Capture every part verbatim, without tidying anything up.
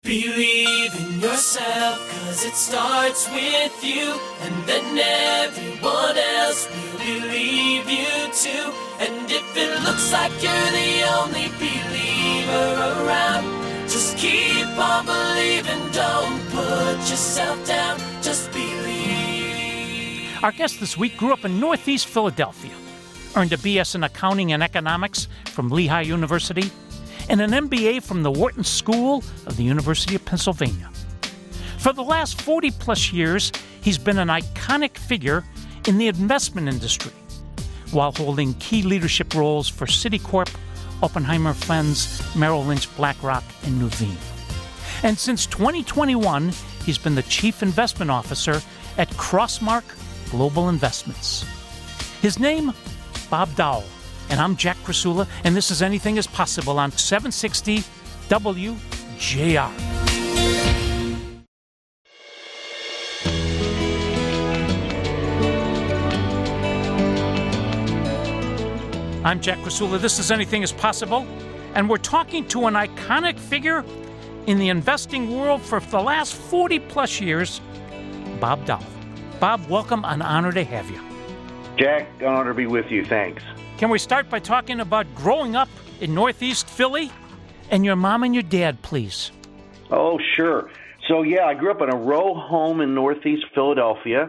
Believe in yourself, cause it starts with you, and then everyone else will believe you too. And if it looks like you're the only believer around, just keep on believing, don't put yourself down, just believe. Our guest this week grew up in Northeast Philadelphia, earned a B S in Accounting and Economics from Lehigh University, and an M B A from the Wharton School of the University of Pennsylvania. For the last forty plus years, he's been an iconic figure in the investment industry, while holding key leadership roles for Citicorp, Oppenheimer Funds, Merrill Lynch, BlackRock, and Nuveen. And since twenty twenty-one, he's been the Chief Investment Officer at Crossmark Global Investments. His name, Bob Dowell. And I'm Jack Krasula, and this is Anything is Possible on seven sixty W J R. I'm Jack Krasula. This is Anything is Possible, and we're talking to an iconic figure in the investing world for the last forty plus years, Bob Dowell. Bob, welcome. An honor to have you. Jack, an honor to be with you. Thanks. Can we start by talking about growing up in Northeast Philly and your mom and your dad, please? Oh, sure. So, yeah, I grew up in a row home in Northeast Philadelphia,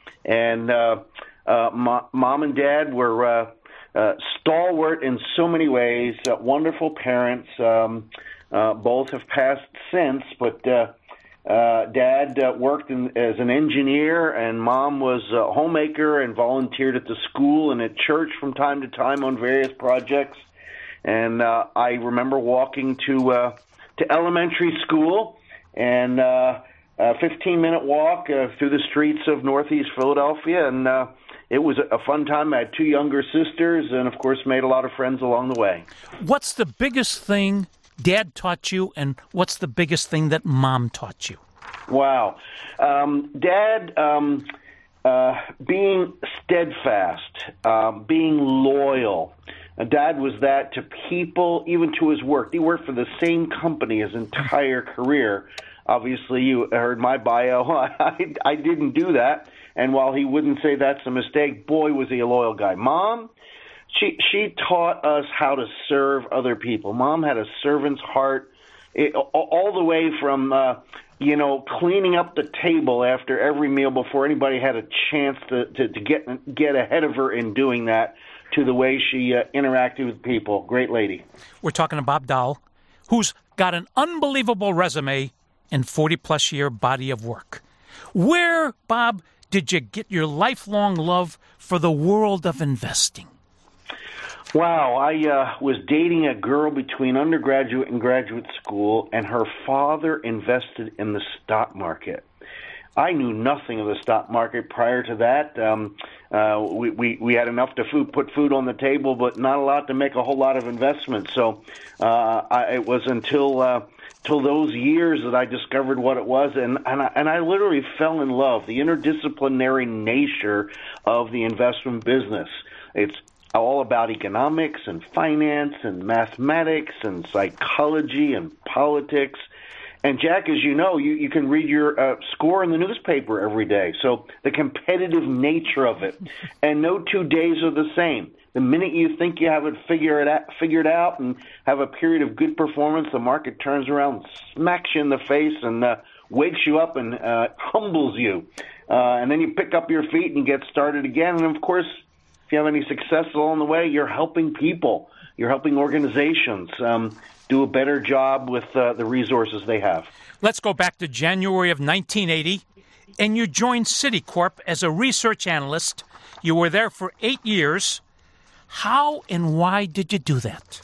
and uh, uh, mo- mom and dad were uh, uh, stalwart in so many ways, uh, wonderful parents. Um, uh, both have passed since, but uh, uh, dad uh, worked in, as an engineer, and mom was a homemaker and volunteered at the school and at church from time to time on various projects. And uh, I remember walking to uh, to elementary school, and uh, a fifteen-minute walk uh, through the streets of Northeast Philadelphia, and uh, it was a fun time. I had two younger sisters, and of course, made a lot of friends along the way. What's the biggest thing Dad taught you, and what's the biggest thing that Mom taught you? Wow. Um, Dad, um, uh, being steadfast, uh, being loyal. Uh, Dad was that to people, even to his work. He worked for the same company his entire career. Obviously, you heard my bio. I, I didn't do that. And while he wouldn't say that's a mistake, boy, was he a loyal guy. Mom? She she taught us how to serve other people. Mom had a servant's heart, it, all the way from uh, you know cleaning up the table after every meal before anybody had a chance to, to, to get get ahead of her in doing that, to the way she uh, interacted with people. Great lady. We're talking to Bob Dowell, who's got an unbelievable resume and forty plus year body of work. Where, Bob, did you get your lifelong love for the world of investing? Wow, I uh, was dating a girl between undergraduate and graduate school, and her father invested in the stock market. I knew nothing of the stock market prior to that. Um, uh, we, we, we had enough to food, put food on the table, but not a lot to make a whole lot of investments. So uh, I, it was until uh, till those years that I discovered what it was, and, and, I, and I literally fell in love, the interdisciplinary nature of the investment business. It's all about economics and finance and mathematics and psychology and politics. And, Jack, as you know, you, you can read your uh, score in the newspaper every day. So the competitive nature of it. And no two days are the same. The minute you think you have it figured out, figured out and have a period of good performance, the market turns around, smacks you in the face, and uh, wakes you up and uh, humbles you. Uh, and then you pick up your feet and get started again. And, of course, if you have any success along the way, you're helping people. You're helping organizations um, do a better job with uh, the resources they have. Let's go back to January of nineteen eighty, and you joined Citicorp as a research analyst. You were there for eight years. How and why did you do that?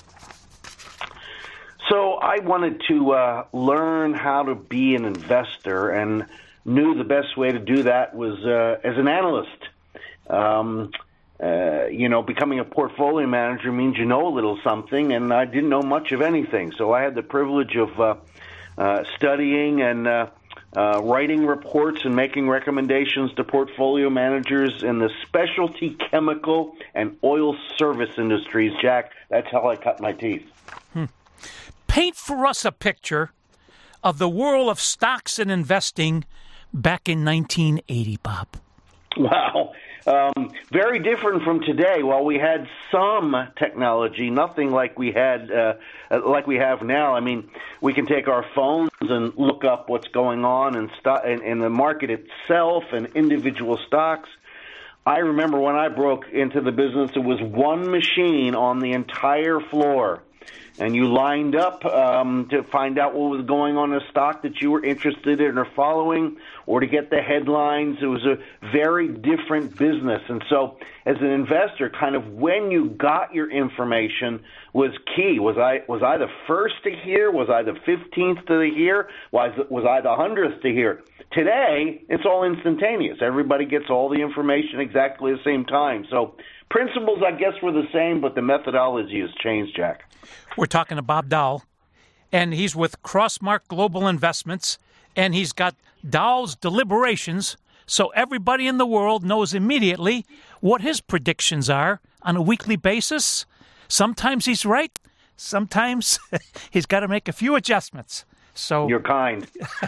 So I wanted to uh, learn how to be an investor, and knew the best way to do that was uh, as an analyst. Um Uh, you know, becoming a portfolio manager means you know a little something, and I didn't know much of anything. So I had the privilege of uh, uh, studying and uh, uh, writing reports and making recommendations to portfolio managers in the specialty chemical and oil service industries. Jack, that's how I cut my teeth. Hmm. Paint for us a picture of the world of stocks and investing back in nineteen eighty, Bob? Wow. Um, very different from today. While we had some technology, nothing like we had, uh, like we have now. I mean, we can take our phones and look up what's going on in, sto- in, in the market itself and individual stocks. I remember when I broke into the business, it was one machine on the entire floor. And you lined up um, to find out what was going on in a stock that you were interested in or following, or to get the headlines. It was a very different business. And so as an investor, kind of when you got your information was key. Was I was I the first to hear? Was I the fifteenth to hear? Was, was I the hundredth to hear? Today, it's all instantaneous. Everybody gets all the information exactly at the same time. So principles, I guess, were the same, but the methodology has changed, Jack. We're talking to Bob Dahl, and he's with Crossmark Global Investments, and he's got Dahl's deliberations, so everybody in the world knows immediately what his predictions are on a weekly basis. Sometimes he's right. Sometimes he's got to make a few adjustments. So you're kind.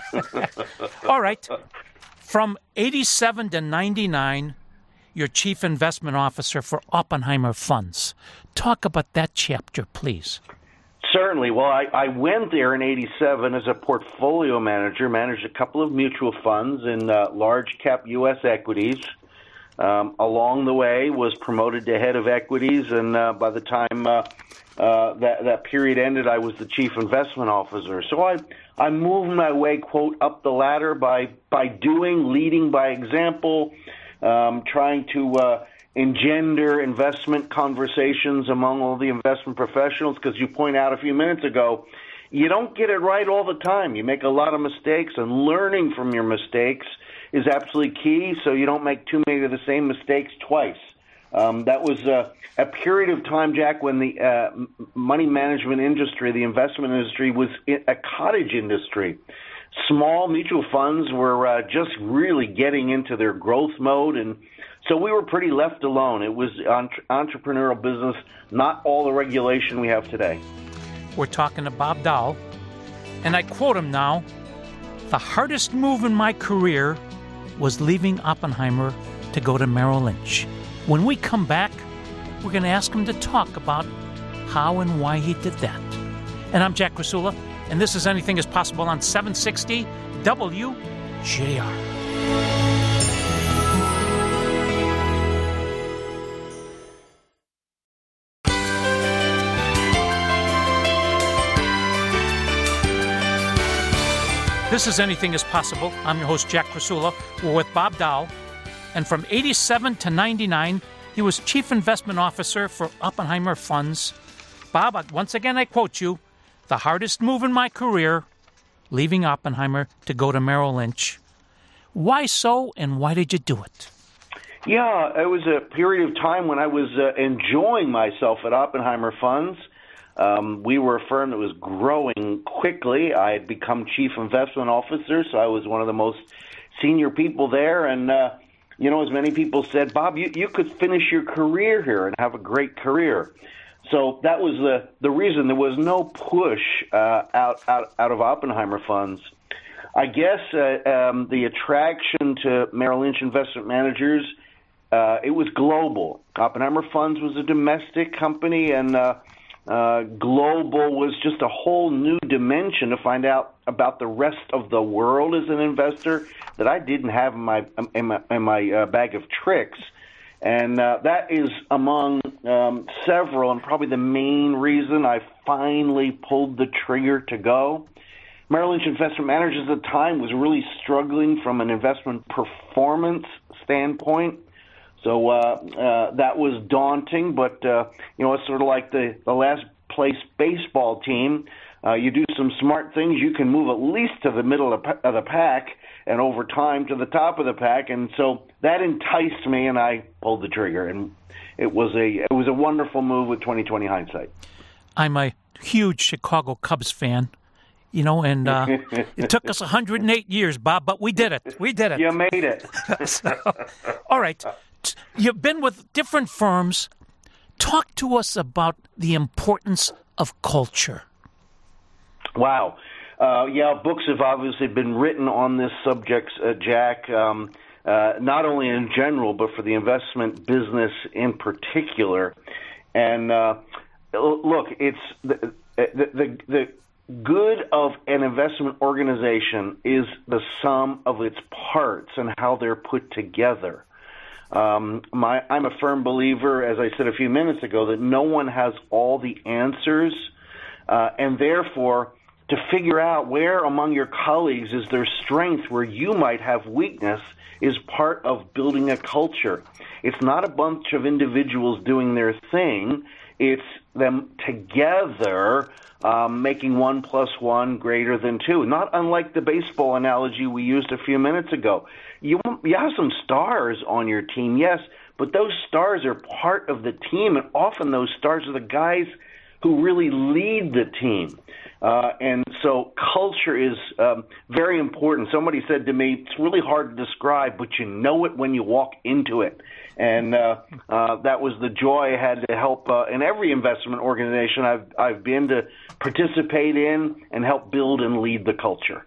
All right. From eighty-seven to ninety-nine, you're Chief Investment Officer for Oppenheimer Funds. Talk about that chapter, please. Certainly. Well, I, I went there in eighty-seven as a portfolio manager, managed a couple of mutual funds in uh, large-cap U S equities. Um, along the way, was promoted to head of equities, and uh, by the time uh, uh, that, that period ended, I was the chief investment officer. So I, I moved my way, quote, up the ladder by, by doing, leading by example, um, trying to uh, engender investment conversations among all the investment professionals, because you point out a few minutes ago, you don't get it right all the time. You make a lot of mistakes, and learning from your mistakes is absolutely key, so you don't make too many of the same mistakes twice. Um, that was a, a period of time, Jack, when the uh, money management industry, the investment industry, was a cottage industry. Small mutual funds were uh, just really getting into their growth mode, and so we were pretty left alone. It was entre- entrepreneurial business, not all the regulation we have today. We're talking to Bob Dahl, and I quote him now, "The hardest move in my career was leaving Oppenheimer to go to Merrill Lynch." When we come back, we're going to ask him to talk about how and why he did that. And I'm Jack Krasula, and this is Anything is Possible on seven sixty W J R. This is Anything is Possible. I'm your host, Jack Krasula. We're with Bob Dahl. And from eighty-seven to ninety-nine, he was Chief Investment Officer for Oppenheimer Funds. Bob, once again, I quote you, "The hardest move in my career, leaving Oppenheimer to go to Merrill Lynch." Why so, and why did you do it? Yeah, it was a period of time when I was uh, enjoying myself at Oppenheimer Funds. Um, we were a firm that was growing quickly. I had become Chief Investment Officer, so I was one of the most senior people there. And, uh, you know, as many people said, Bob, you, you could finish your career here and have a great career. So that was the, the reason. There was no push uh, out, out, out of Oppenheimer Funds. I guess uh, um, the attraction to Merrill Lynch investment managers, uh, it was global. Oppenheimer Funds was a domestic company, and uh, uh, global was just a whole new dimension to find out about the rest of the world as an investor that I didn't have in my in my, in my uh, bag of tricks. And uh, that is among um, several, and probably the main reason I finally pulled the trigger to go. Merrill Lynch Investment Managers at the time was really struggling from an investment performance standpoint. So uh, uh, that was daunting, but, uh, you know, it's sort of like the, the last place baseball team. Uh, you do some smart things, you can move at least to the middle of, of the pack, and over time to the top of the pack. And so that enticed me, and I pulled the trigger. And it was a it was a wonderful move with twenty twenty hindsight. I'm a huge Chicago Cubs fan. You know, and uh, it took us one hundred eight years, Bob, but we did it. We did it. You made it. So, all right. You've been with different firms. Talk to us about the importance of culture. Wow. Uh, yeah, books have obviously been written on this subject, uh, Jack, um, uh, not only in general, but for the investment business in particular. And uh, look, it's the, the, the, the good of an investment organization is the sum of its parts and how they're put together. Um, my, I'm a firm believer, as I said a few minutes ago, that no one has all the answers, uh, and therefore, to figure out where among your colleagues is there strength, where you might have weakness, is part of building a culture. It's not a bunch of individuals doing their thing. It's them together um, making one plus one greater than two. Not unlike the baseball analogy we used a few minutes ago. You, you have some stars on your team, yes, but those stars are part of the team, and often those stars are the guys who really lead the team. Uh, and so culture is um, very important. Somebody said to me, it's really hard to describe, but you know it when you walk into it. And uh, uh, that was the joy I had to help uh, in every investment organization I've, I've been to participate in and help build and lead the culture.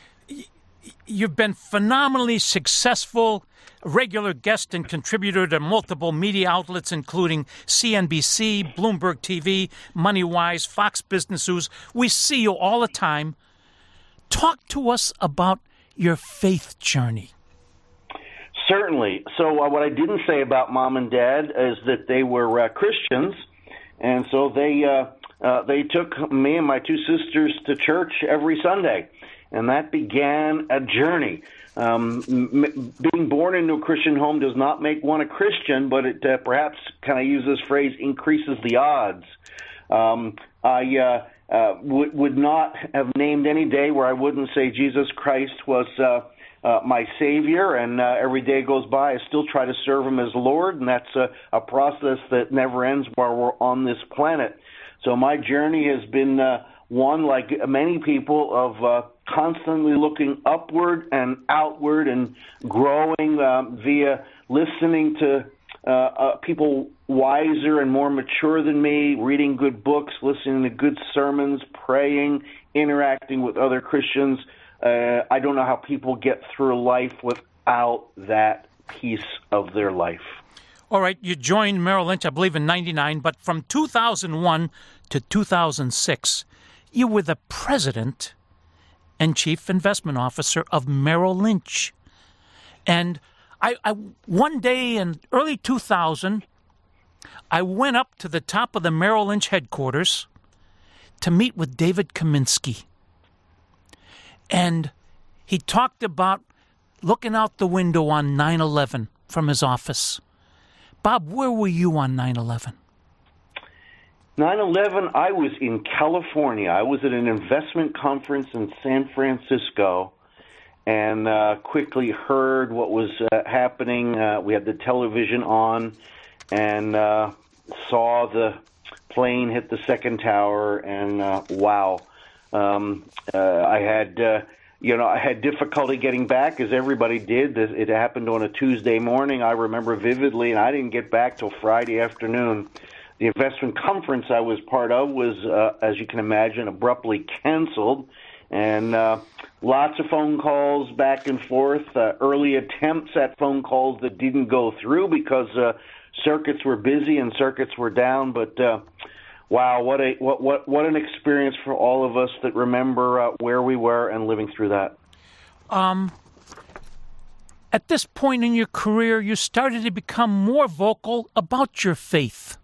You've been phenomenally successful, regular guest and contributor to multiple media outlets, including C N B C, Bloomberg T V, MoneyWise, Fox Business News. We see you all the time. Talk to us about your faith journey. Certainly. So uh, what I didn't say about Mom and Dad is that they were uh, Christians, and so they uh, uh, they took me and my two sisters to church every Sunday. And that began a journey. Um, m- being born into a Christian home does not make one a Christian, but it uh, perhaps, can I use this phrase, increases the odds. Um, I uh, uh, w- would not have named any day where I wouldn't say Jesus Christ was uh, uh, my Savior, and uh, every day goes by, I still try to serve Him as Lord, and that's a, a process that never ends while we're on this planet. So my journey has been uh, one, like many people, of uh, constantly looking upward and outward and growing uh, via listening to uh, uh, people wiser and more mature than me, reading good books, listening to good sermons, praying, interacting with other Christians. Uh, I don't know how people get through life without that piece of their life. All right, you joined Merrill Lynch, I believe, in ninety-nine, but from two thousand one to two thousand six, you were the president and chief investment officer of Merrill Lynch. And I, I one day in early two thousand, I went up to the top of the Merrill Lynch headquarters to meet with David Kaminsky. And he talked about looking out the window on nine eleven from his office. Bob, where were you on nine eleven? nine eleven, I was in California. I was at an investment conference in San Francisco and uh, quickly heard what was uh, happening. Uh, we had the television on and uh, saw the plane hit the second tower, and uh, wow. Um, uh, I had, uh, you know, I had difficulty getting back, as everybody did. It happened on a Tuesday morning, I remember vividly, and I didn't get back till Friday afternoon. The investment conference I was part of was, uh, as you can imagine, abruptly canceled, and uh, lots of phone calls back and forth, uh, early attempts at phone calls that didn't go through because uh, circuits were busy and circuits were down. But uh, wow, what a what what what an experience for all of us that remember uh, where we were and living through that. Um. At this point in your career, you started to become more vocal about your faith.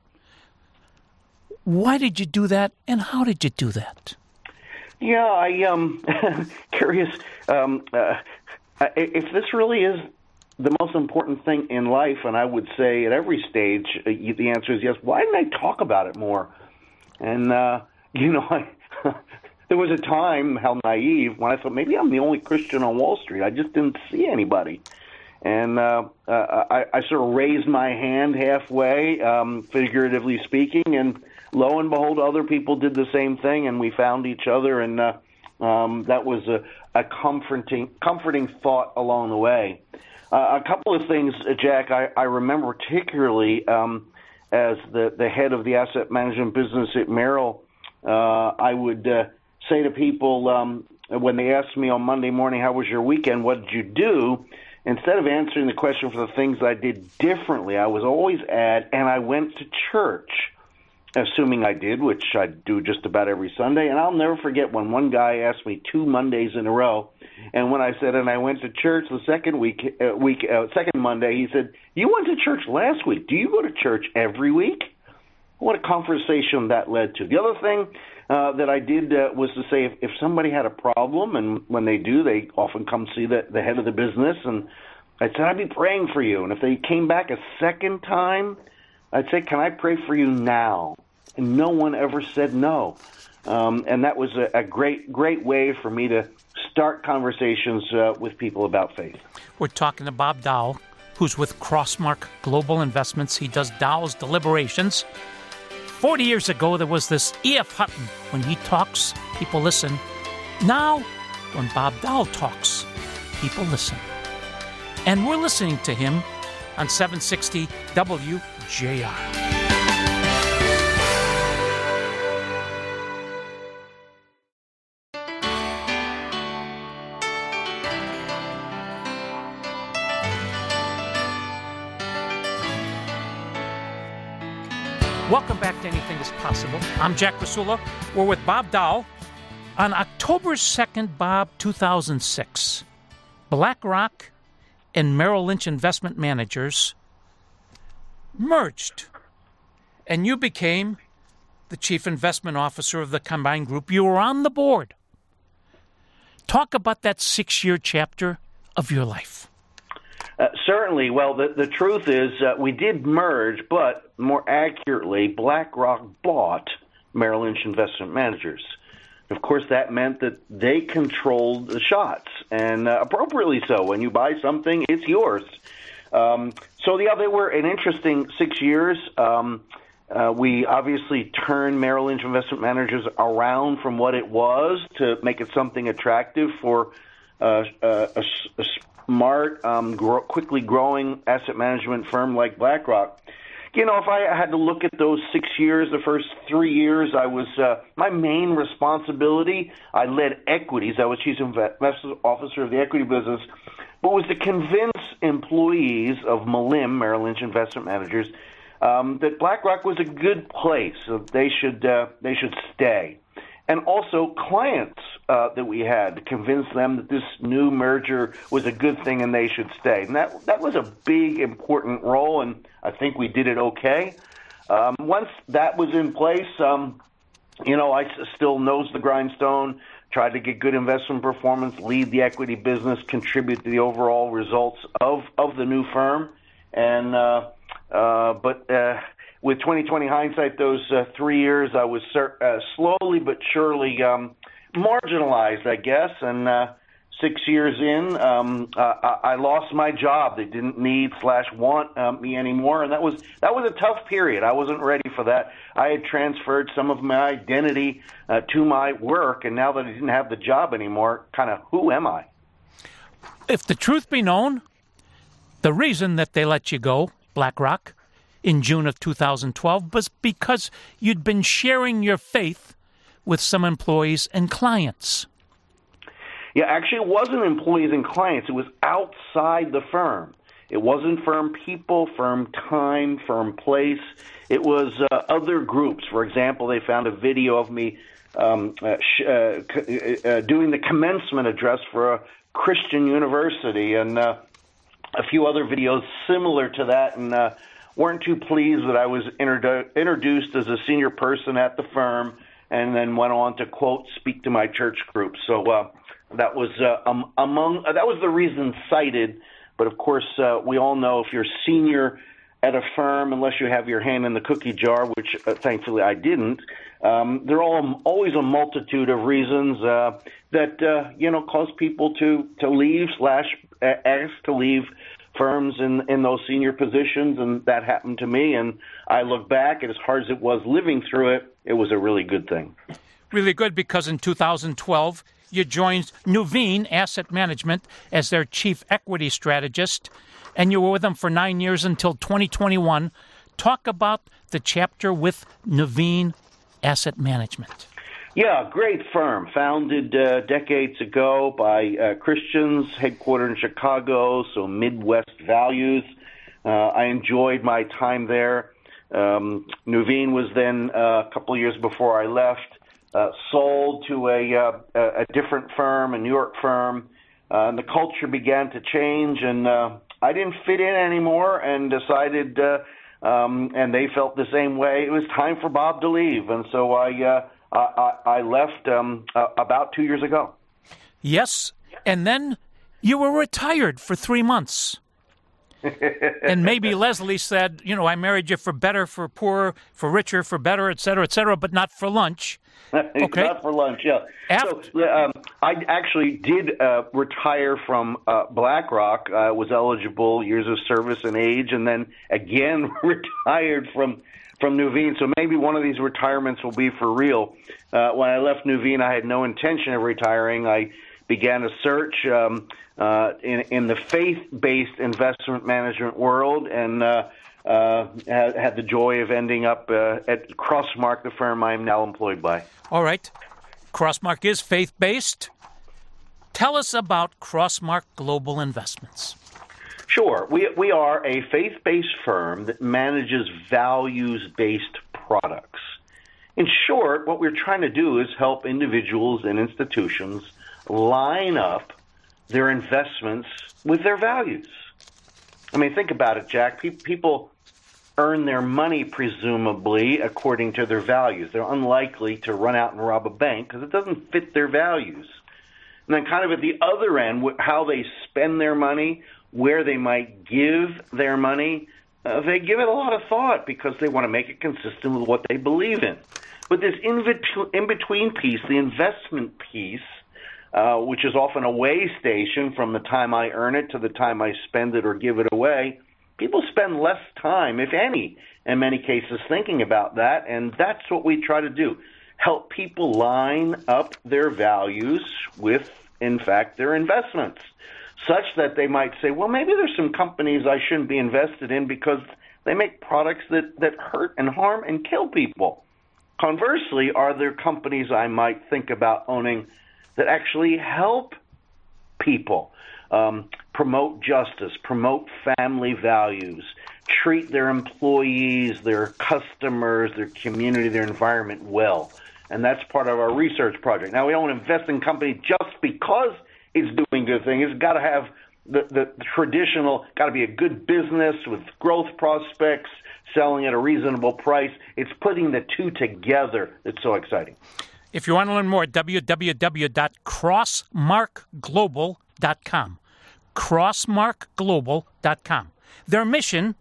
Why did you do that, and how did you do that? Yeah, I um curious. Um, uh, if this really is the most important thing in life, and I would say at every stage, uh, the answer is yes. Why didn't I talk about it more? And uh, you know, I, there was a time, how naive, when I thought maybe I'm the only Christian on Wall Street. I just didn't see anybody. And uh, uh, I, I sort of raised my hand halfway, um, figuratively speaking, and lo and behold, other people did the same thing, and we found each other, and uh, um, that was a, a comforting, comforting thought along the way. Uh, a couple of things, Jack, I, I remember particularly um, as the, the head of the asset management business at Merrill, uh, I would uh, say to people, um, when they asked me on Monday morning, how was your weekend, what did you do? Instead of answering the question for the things I did differently, I was always add, and I went to church, assuming I did, which I do just about every Sunday. And I'll never forget when one guy asked me two Mondays in a row, and when I said, and I went to church the second week, uh, week uh, second Monday, he said, you went to church last week. Do you go to church every week? What a conversation that led to. The other thing uh, that I did uh, was to say if, if somebody had a problem, and when they do, they often come see the, the head of the business, and I said, I'd be praying for you. And if they came back a second time, I'd say, can I pray for you now? And no one ever said no. Um, and that was a, a great, great way for me to start conversations uh, with people about faith. We're talking to Bob Dowell, who's with Crossmark Global Investments. He does Dowell's Deliberations. Forty years ago, there was this E F. Hutton. When he talks, people listen. Now, when Bob Dowell talks, people listen. And we're listening to him on seven sixty W J R. Welcome back to Anything is Possible. I'm Jack Rasula. We're with Bob Dowell. On October second, Bob, two thousand six, BlackRock and Merrill Lynch investment managers merged, and you became the chief investment officer of the combined group. You were on the board. Talk about that six-year chapter of your life. Uh, certainly. Well, the, the truth is uh, we did merge, but more accurately, BlackRock bought Merrill Lynch Investment Managers. Of course, that meant that they controlled the shots, and uh, appropriately so. When you buy something, it's yours. Um, so, yeah, they were an interesting six years. Um, uh, we obviously turned Merrill Lynch Investment Managers around from what it was to make it something attractive for uh, a, a, a smart, um, grow, quickly growing asset management firm like BlackRock. You know, if I had to look at those six years, the first three years, I was uh, my main responsibility. I led equities. I was chief investment officer of the equity business, but was to convince employees of M L I M, Merrill Lynch Investment Managers, um, that BlackRock was a good place. So they should uh, they should stay. And also clients uh, that we had to convince them that this new merger was a good thing and they should stay. And that that was a big, important role, and I think we did it okay. Um, once that was in place, um, you know, I still nose the grindstone, tried to get good investment performance, lead the equity business, contribute to the overall results of, of the new firm. And uh, uh, but uh, with twenty twenty hindsight, those uh, three years, I was uh, slowly but surely um, marginalized, I guess. And uh, six years in, um, uh, I lost my job. They didn't need slash want uh, me anymore, and that was that was a tough period. I wasn't ready for that. I had transferred some of my identity uh, to my work, and now that I didn't have the job anymore, kind of who am I? If the truth be known, the reason that they let you go, BlackRock, in June of two thousand twelve was because you'd been sharing your faith with some employees and clients. Yeah, actually, it wasn't employees and clients. It was outside the firm. It wasn't firm people, firm time, firm place. It was uh, other groups. For example, they found a video of me um, uh, sh- uh, uh, doing the commencement address for a Christian university, and uh, a few other videos similar to that, and uh, weren't too pleased that I was introdu- introduced as a senior person at the firm, and then went on to, quote, speak to my church group. So uh, that was uh, um, among uh, that was the reason cited. But of course, uh, we all know if you're senior at a firm, unless you have your hand in the cookie jar, which uh, thankfully I didn't, um, there are all, always a multitude of reasons uh, that uh, you know cause people to to leave slash ask to leave firms in, in those senior positions, and that happened to me. And I look back, and as hard as it was living through it, it was a really good thing. Really good, because in two thousand twelve, you joined Nuveen Asset Management as their chief equity strategist, and you were with them for nine years until twenty twenty-one. Talk about the chapter with Nuveen Asset Management. Yeah, great firm, founded uh, decades ago by uh, Christians, headquartered in Chicago, so Midwest values. Uh, I enjoyed my time there. Um, Nuveen was then, uh, a couple of years before I left, uh, sold to a, uh, a different firm, a New York firm, uh, and the culture began to change, and uh, I didn't fit in anymore and decided, uh, um, and they felt the same way, it was time for Bob to leave, and so I, uh, I, I left um, uh, about two years ago. Yes, and then you were retired for three months. And maybe Leslie said, you know, I married you for better, for poorer, for richer, for better, et cetera, et cetera, but not for lunch. Okay. Not for lunch, yeah. After- so um, I actually did uh, retire from uh, BlackRock. I was eligible, years of service and age, and then again retired from from Nuveen. So maybe one of these retirements will be for real. Uh, when I left Nuveen, I had no intention of retiring. I began a search um, uh, in, in the faith-based investment management world, and uh, uh, had, had the joy of ending up uh, at Crossmark, the firm I'm now employed by. All right. Crossmark is faith-based. Tell us about Crossmark Global Investments. Sure. We, we are a faith-based firm that manages values-based products. In short, what we're trying to do is help individuals and institutions line up their investments with their values. I mean, think about it, Jack. Pe- people earn their money, presumably, according to their values. They're unlikely to run out and rob a bank because it doesn't fit their values. And then kind of at the other end, how they spend their money, where they might give their money, uh, they give it a lot of thought because they want to make it consistent with what they believe in. But this in-between piece, the investment piece, uh, which is often a way station from the time I earn it to the time I spend it or give it away, people spend less time, if any, in many cases thinking about that, and that's what we try to do, help people line up their values with, in fact, their investments, such that they might say, well, maybe there's some companies I shouldn't be invested in because they make products that, that hurt and harm and kill people. Conversely, are there companies I might think about owning that actually help people, um, promote justice, promote family values, treat their employees, their customers, their community, their environment well? And that's part of our research project. Now, we don't invest in companies just because it's doing good things. It's got to have the, the traditional, got to be a good business with growth prospects, selling at a reasonable price. It's putting the two together that's so exciting. If you want to learn more, w w w dot crossmark global dot com. crossmark global dot com. Their mission,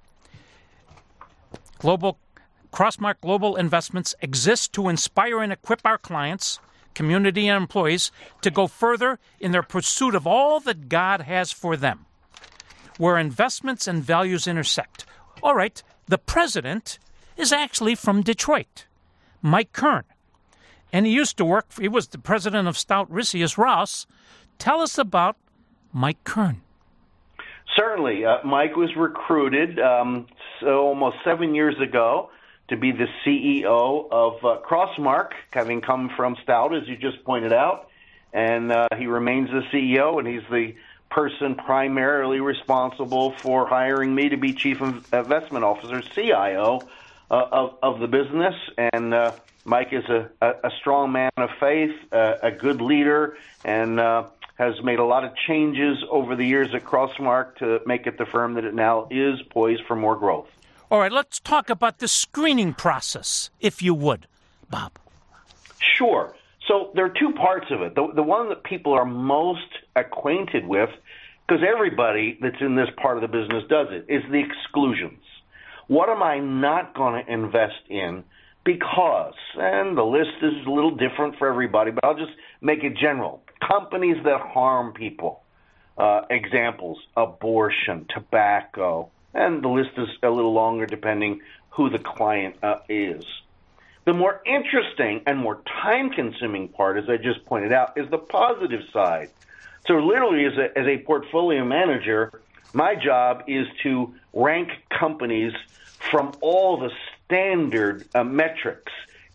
Global Crossmark Global Investments, exists to inspire and equip our clients, community, and employees to go further in their pursuit of all that God has for them, where investments and values intersect. All right, the president is actually from Detroit, Mike Kern. And he used to work, he was the president of Stout Rissius Ross. Tell us about Mike Kern. Certainly. Uh, Mike was recruited um, so almost seven years ago to be the C E O of uh, Crossmark, having come from Stout, as you just pointed out. And uh, he remains the C E O, and he's the person primarily responsible for hiring me to be Chief Investment Officer, C I O, uh, of, of the business. And uh, Mike is a, a, a strong man of faith, uh, a good leader, and uh, has made a lot of changes over the years at Crossmark to make it the firm that it now is, poised for more growth. All right, let's talk about the screening process, if you would, Bob. Sure. So there are two parts of it. The, the one that people are most acquainted with, because everybody that's in this part of the business does it, is the exclusions. What am I not going to invest in because, and the list is a little different for everybody, but I'll just make it general. Companies that harm people. Uh, examples, abortion, tobacco, and the list is a little longer depending who the client uh, is. The more interesting and more time-consuming part, as I just pointed out, is the positive side. So literally, as a, as a portfolio manager, my job is to rank companies from all the standard uh, metrics,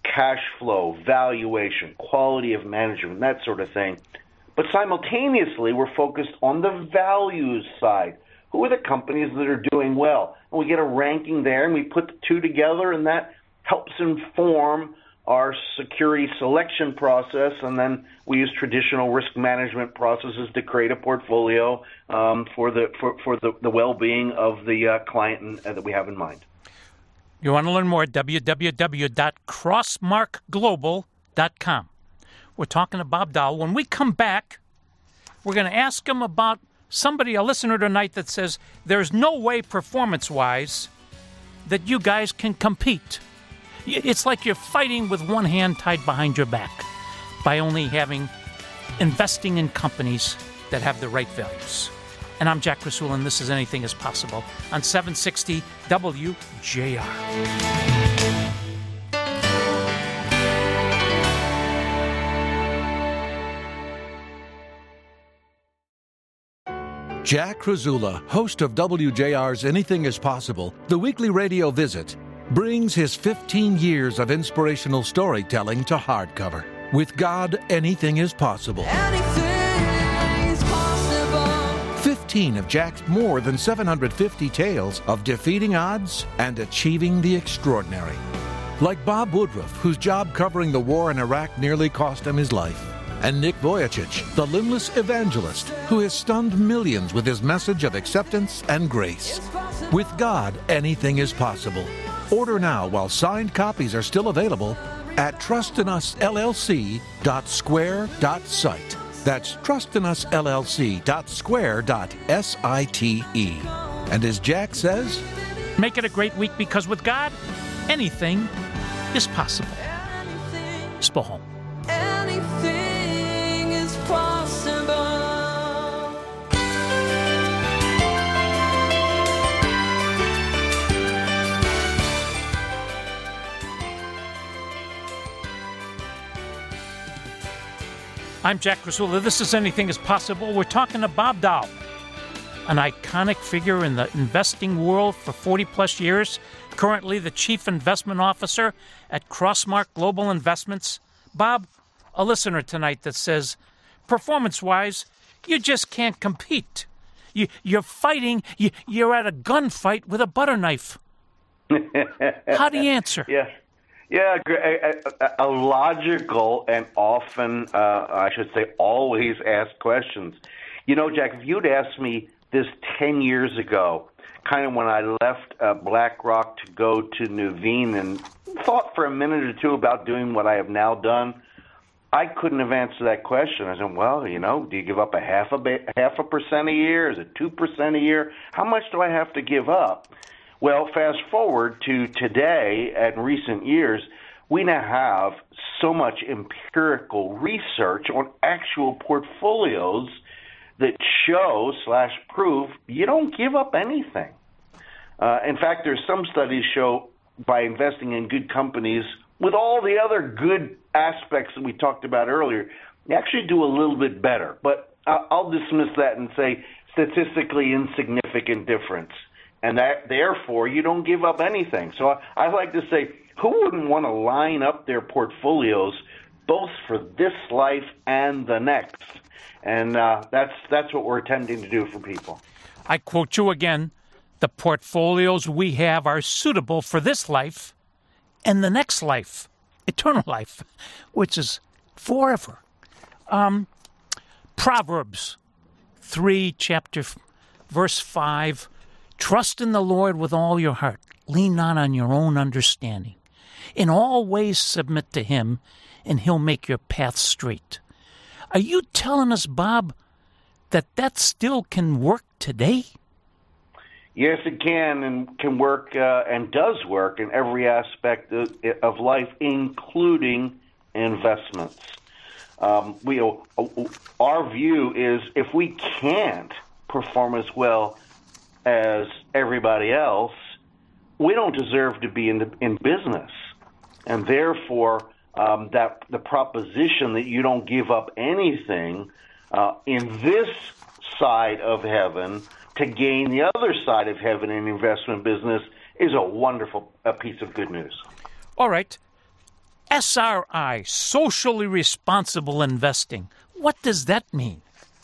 cash flow, valuation, quality of management, that sort of thing. But simultaneously, we're focused on the values side. Who are the companies that are doing well? And we get a ranking there, and we put the two together, and that helps inform our security selection process, and then we use traditional risk management processes to create a portfolio um, for the for, for the, the well-being of the uh, client in, uh, that we have in mind. You want to learn more at w w w dot crossmark global dot com. We're talking to Bob Doll. When we come back, we're going to ask him about somebody, a listener tonight, that says there's no way performance-wise that you guys can compete. It's like you're fighting with one hand tied behind your back by only having investing in companies that have the right values. And I'm Jack Rasul, and this is Anything is Possible on seven sixty W J R. Jack Krasula, host of W J R's Anything is Possible, the weekly radio visit, brings his fifteen years of inspirational storytelling to hardcover. With God, anything is possible. Anything is possible. fifteen of Jack's more than seven hundred fifty tales of defeating odds and achieving the extraordinary. Like Bob Woodruff, whose job covering the war in Iraq nearly cost him his life. And Nick Vujicic, the limbless evangelist who has stunned millions with his message of acceptance and grace. With God, anything is possible. Order now while signed copies are still available at trust in us L L C dot square dot site. That's trust in us L L C dot square dot site. And as Jack says, make it a great week, because with God, anything is possible. Spohom. Anything is possible. I'm Jack Krasula. This is Anything is Possible. We're talking to Bob Doll, an iconic figure in the investing world for forty plus years, currently the Chief Investment Officer at Crossmark Global Investments. Bob, a listener tonight that says, performance-wise, you just can't compete. You, you're fighting, you, you're at a gunfight with a butter knife. How do you answer? Yeah. Yeah, a, a, a logical and often, uh, I should say, always asked questions. You know, Jack, if you'd asked me this ten years ago, kind of when I left uh, BlackRock to go to Nuveen and thought for a minute or two about doing what I have now done, I couldn't have answered that question. I said, well, you know, do you give up a half a, ba- half a percent a year? Is it two percent a year? How much do I have to give up? Well, fast forward to today and recent years, we now have so much empirical research on actual portfolios that show slash prove you don't give up anything. Uh, in fact, there's some studies show by investing in good companies with all the other good aspects that we talked about earlier, you actually do a little bit better. But I'll dismiss that and say statistically insignificant difference. And that, therefore, you don't give up anything. So I, I like to say, who wouldn't want to line up their portfolios both for this life and the next? And uh, that's that's what we're attempting to do for people. I quote you again, the portfolios we have are suitable for this life and the next life, eternal life, which is forever. Um, Proverbs three, chapter, verse five, trust in the Lord with all your heart. Lean not on your own understanding. In all ways submit to him, and he'll make your path straight. Are you telling us, Bob, that that still can work today? Yes, it can, and can work uh, and does work in every aspect of, of life, including investments. Um, we, our view is if we can't perform as well as everybody else, we don't deserve to be in the, in business, and therefore um, that the proposition that you don't give up anything uh, in this side of heaven to gain the other side of heaven in investment business is a wonderful a piece of good news. All right. S R I, socially responsible investing. What does that mean?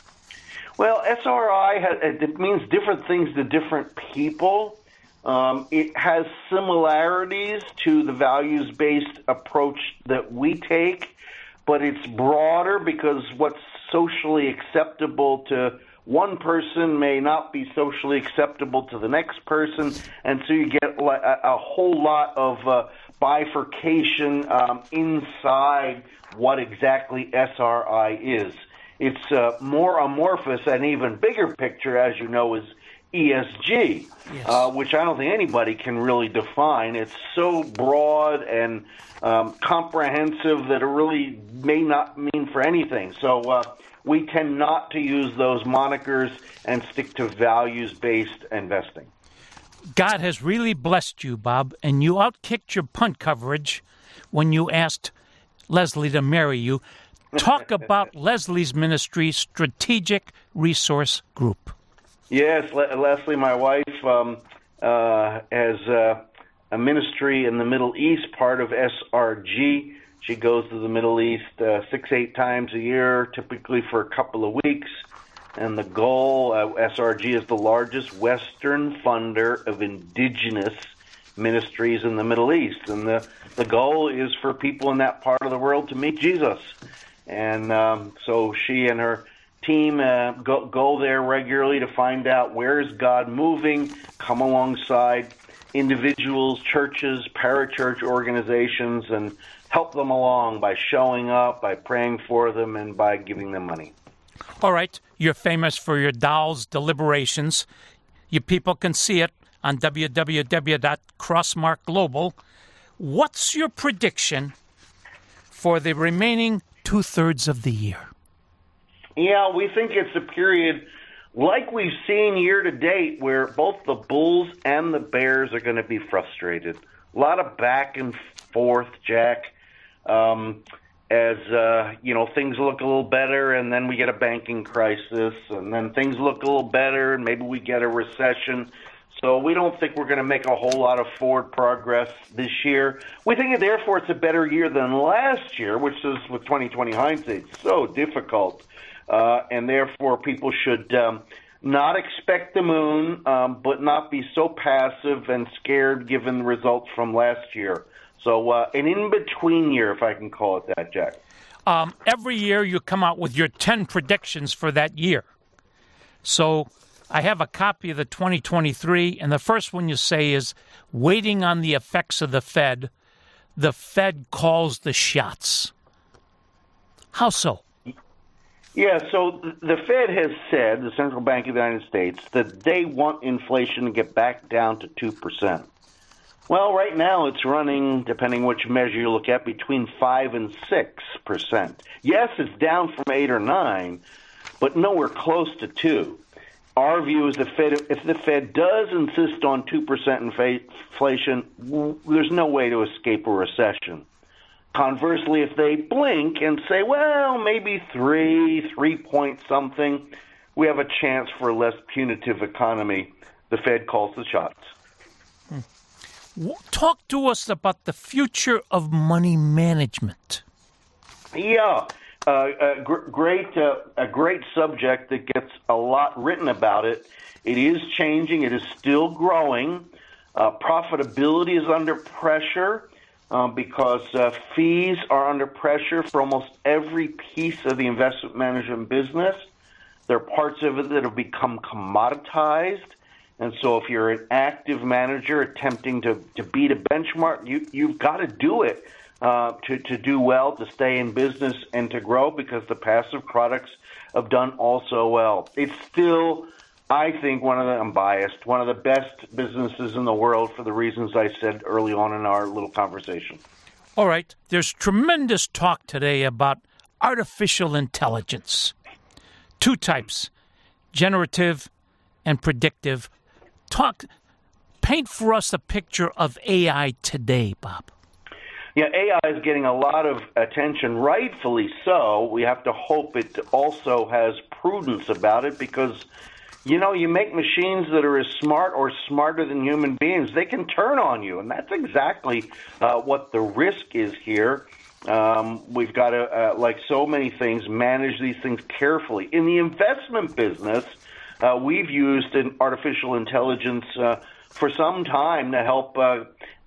Well, S R I has, it means different things to different people. Um, it has similarities to the values-based approach that we take, but it's broader because what's socially acceptable to one person may not be socially acceptable to the next person, and so you get a, a whole lot of uh, bifurcation um, inside what exactly S R I is. It's uh, more amorphous and even bigger picture, as you know, is E S G, yes. uh, which I don't think anybody can really define. It's so broad and um, comprehensive that it really may not mean for anything. So uh, we tend not to use those monikers and stick to values-based investing. God has really blessed you, Bob, and you outkicked your punt coverage when you asked Leslie to marry you. Talk about Leslie's ministry, Strategic Resource Group. Yes, Le- Leslie, my wife, um, uh, has uh, a ministry in the Middle East, part of S R G. She goes to the Middle East uh, six, eight times a year, typically for a couple of weeks. And the goal, uh, S R G is the largest Western funder of indigenous ministries in the Middle East. And the, the goal is for people in that part of the world to meet Jesus. And um, so she and her team uh, go, go there regularly to find out where is God moving, come alongside individuals, churches, parachurch organizations, and help them along by showing up, by praying for them, and by giving them money. All right, you're famous for your Dolls Deliberations. You people can see it on w w w dot crossmark global. What's your prediction for the remaining two-thirds of the year? Yeah, we think it's a period like we've seen year to date where both the Bulls and the Bears are going to be frustrated. A lot of back and forth, Jack, um, as, uh, you know, things look a little better and then we get a banking crisis and then things look a little better and maybe we get a recession. So we don't think we're going to make a whole lot of forward progress this year. We think, therefore, it's a better year than last year, which is, with twenty twenty hindsight, so difficult. Uh, and therefore, people should um, not expect the moon, um, but not be so passive and scared given the results from last year. So uh, an in-between year, if I can call it that, Jack. Um, every year you come out with your ten predictions for that year. So I have a copy of the twenty twenty-three, and the first one you say is, waiting on the effects of the Fed, the Fed calls the shots. How so? Yeah, so the Fed has said, the Central Bank of the United States, that they want inflation to get back down to two percent. Well, right now it's running, depending which measure you look at, between five and six percent. Yes, it's down from eight or nine, but nowhere close to two. Our view is the Fed, if the Fed does insist on two percent inflation, there's no way to escape a recession. Conversely, if they blink and say, well, maybe three, three point something, we have a chance for a less punitive economy. The Fed calls the shots. Talk to us about the future of money management. Yeah, uh, a gr- great, uh, a great subject that gets a lot written about it. It is changing. It is still growing. Uh, profitability is under pressure. Um, because uh, fees are under pressure for almost every piece of the investment management business. There are parts of it that have become commoditized. And so if you're an active manager attempting to, to beat a benchmark, you, you've got to do it uh, to, to do well, to stay in business and to grow, because the passive products have done also well. It's still, I think, one of the, I'm biased, one of the best businesses in the world for the reasons I said early on in our little conversation. All right. There's tremendous talk today about artificial intelligence. Two types, generative and predictive. Talk, paint for us a picture of A I today, Bob. Yeah, A I is getting a lot of attention, rightfully so. We have to hope it also has prudence about it, because you know, you make machines that are as smart or smarter than human beings, they can turn on you. And that's exactly uh, what the risk is here. Um, we've got to, uh, like so many things, manage these things carefully. In the investment business, uh, we've used an artificial intelligence uh, for some time to help uh,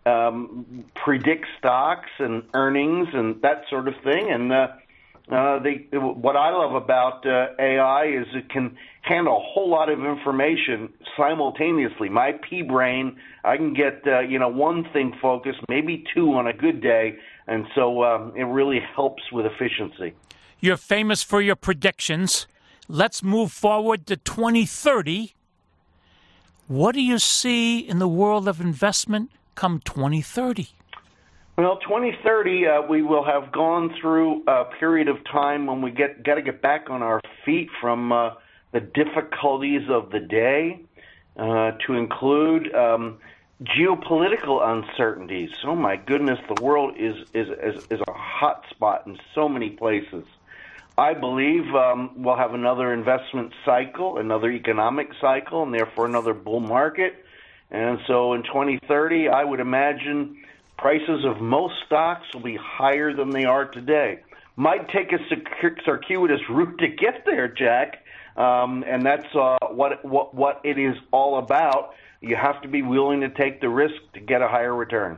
um, predict stocks and earnings and that sort of thing. And uh, uh, they, what I love about uh, A I is it can handle a whole lot of information simultaneously. My pea brain, I can get uh, you know one thing focused, maybe two on a good day, and so um, it really helps with efficiency. You're famous for your predictions. Let's move forward to twenty thirty. What do you see in the world of investment come twenty thirty? Well, twenty thirty, uh, we will have gone through a period of time when we get got to get back on our feet from uh, the difficulties of the day, uh, to include um, geopolitical uncertainties. Oh my goodness, the world is is is, is a hot spot in so many places. I believe um, we'll have another investment cycle, another economic cycle, and therefore another bull market. And so in twenty thirty, I would imagine prices of most stocks will be higher than they are today. Might take a circuitous route to get there, Jack, um, and that's uh, what, what what it is all about. You have to be willing to take the risk to get a higher return.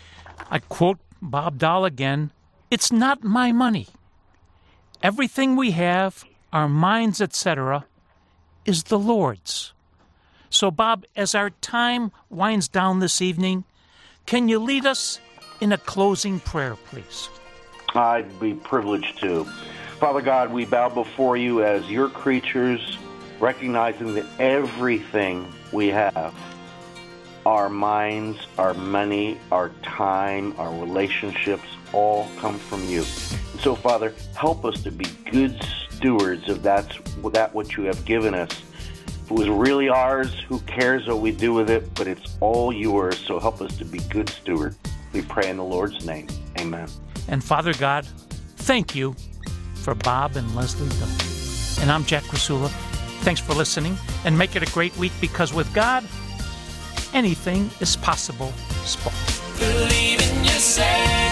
I quote Bob Dahl again, "It's not my money. Everything we have, our minds, et cetera, is the Lord's." So, Bob, as our time winds down this evening, can you lead us in a closing prayer, please? I'd be privileged to. Father God, we bow before you as your creatures, recognizing that everything we have, our minds, our money, our time, our relationships, all come from you. And so, Father, help us to be good stewards of that, that what you have given us. If it was really ours, who cares what we do with it? But it's all yours, so help us to be good stewards. We pray in the Lord's name. Amen. And Father God, thank you for Bob and Leslie Dahl. And I'm Jack Krasula. Thanks for listening, and make it a great week, because with God, anything is possible. Sport. Believe in yourself.